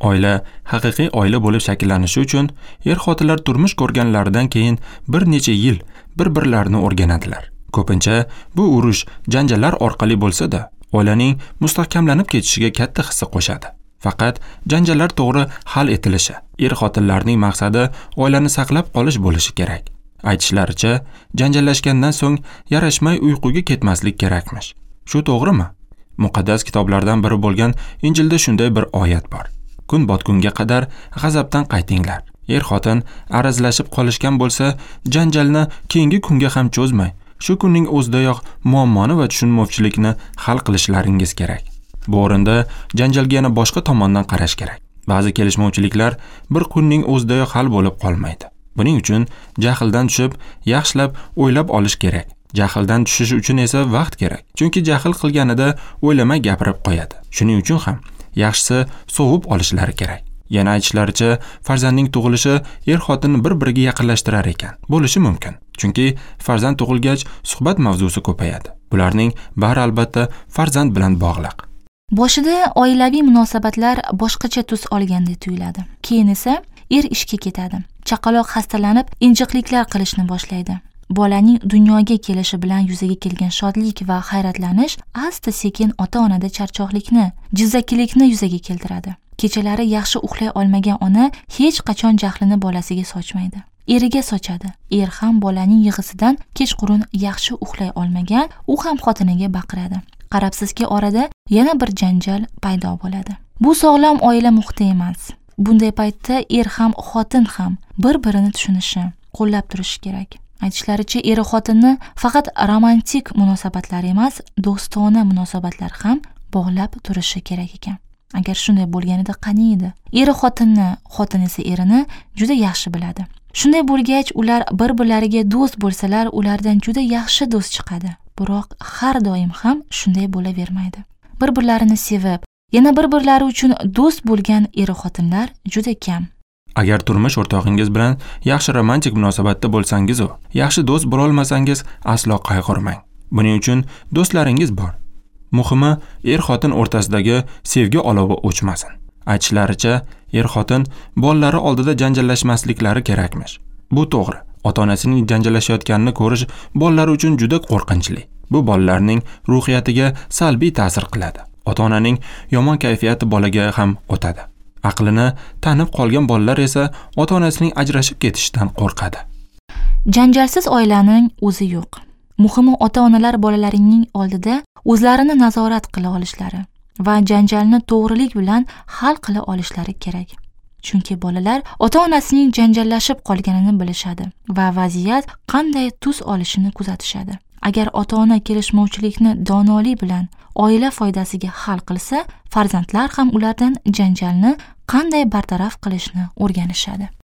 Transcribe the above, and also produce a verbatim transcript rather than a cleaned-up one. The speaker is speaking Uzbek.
Oila haqiqiy oila bo'lib shakllanishi uchun er-xotinlar turmush ko'rganlaridan keyin bir necha yil bir-birlarini o'rganadilar. Ko'pincha bu urush, janjallar orqali bo'lsa-da, oilaning mustahkamlanib ketishiga katta hissa qo'shadi. Faqat janjallar to'g'ri hal etilishi, er-xotinlarning maqsadi oilani saqlab qolish bo'lishi kerak. Aytishlaricha, janjallashgandan so'ng yarashmay uyquga ketmaslik kerakmish. Shu to'g'rimi? Muqaddas kitoblardan biri bo'lgan Injilda shunday bir oyat bor. Kun botgunga qadar g'azabdan qaytinglar. Er-xotin arazlashib qolishgan bo'lsa, janjalni keyingi kunga ham cho'zmay, shu kunning o'zidayoq muammoni va tushunmovchilikni hal qilishlaringiz kerak. Bu o'rinda janjalga yana boshqa tomondan qarash kerak. Ba'zi kelishmovchiliklar bir kunning o'zidayoq hal bo'lib qolmaydi. Buning uchun jahldan tushib, yaxshilab o'ylab olish kerak. Jahldan tushish uchun esa vaqt kerak. Chunki jahl qilganida o'ylamay gapirib qo'yadi. Shuning uchun ham yaxshisi sovib olishlari kerak. Yana aytishlaricha, farzandning tug'ilishi er-xotinni bir-biriga yaqinlashtirar ekan. Bo'lishi mumkin. Chunki farzand tug'ilgach suhbat mavzusi ko'payadi. Bularning bari albatta farzand bilan bog'liq. Boshida oilaviy munosabatlar boshqacha tus olganda tuyuladi. Keyin esa er ishga ketadi. Chaqaloq xastalanib, injiqliklar qilishni boshlaydi. Bolaning dunyoga kelishi bilan yuzaga kelgan shodlik va hayratlanish asta-sekin ota-onada charchoqlikni, jizzakilikni yuzaga keltiradi. Kechalari yaxshi uxlay olmagan ona hech qachon jahlini bolasiga sochmaydi. Eriga sochadi. Er ham bolaning yig'isidan kechqurun yaxshi uxlay olmagan, u ham xotiniga baqiradi. Qarabsizki, orada yana bir janjal paydo bo'ladi. Bu sog'lom oila muhiti emas. Bunday paytda er ham xotin ham bir-birini tushunishi, qo'llab turishi kerak. Aytishlaricha, eri xotinni faqat romantik munosabatlar emas, do'stona munosabatlar ham bog'lab turishi kerak ekan. Agar shunday bo'lganida qani edi? Eri xotinni, xotin esa erini juda yaxshi biladi. Shunday bo'lgach, ular bir-birlariga do'st bo'lsalar, ulardan juda yaxshi do'st chiqadi. Biroq har doim ham shunday bo'lavermaydi. Bir-birlarini sevib, yana bir-birlari uchun do'st bo'lgan eri-xotinlar juda kam. Agar turmush o'rtog'ingiz bilan yaxshi romantik munosabatda bo'lsangiz, u yaxshi do'st bo'la olmasangiz, aslo qayg'urmang. Buning uchun do'stlaringiz bor. Muhimi, er-xotin o'rtasidagi sevgi olovi o'chmasin. Aytishlaricha, er-xotin bolalari oldida janjallashmasliklari kerakmish. Bu to'g'ri. Ota-onasining janjallashayotganini ko'rish bolalar uchun juda qo'rqinchli. Bu bolalarning ruhiyatiga salbiy ta'sir qiladi. Ota-onaning yomon kayfiyati bolaga ham o'tadi. Aqlini tanib qolgan bolalar esa ota-onasining ajrashib ketishidan qo'rqadi. Janjalsiz oilaning o'zi yo'q. Muhimi, ota-onalar bolalarining oldida o'zlarini nazorat qila olishlari va janjalni to'g'rilik bilan hal qila olishlari kerak. Chunki bolalar ota-onasining janjallashib qolganini bilishadi va vaziyat qanday tus olishini kuzatishadi. Agar ota-ona kelishmovchilikni donolik bilan oila foydasiga hal qilsa, farzandlar ham ulardan janjalni qanday bartaraf qilishni o'rganishadi.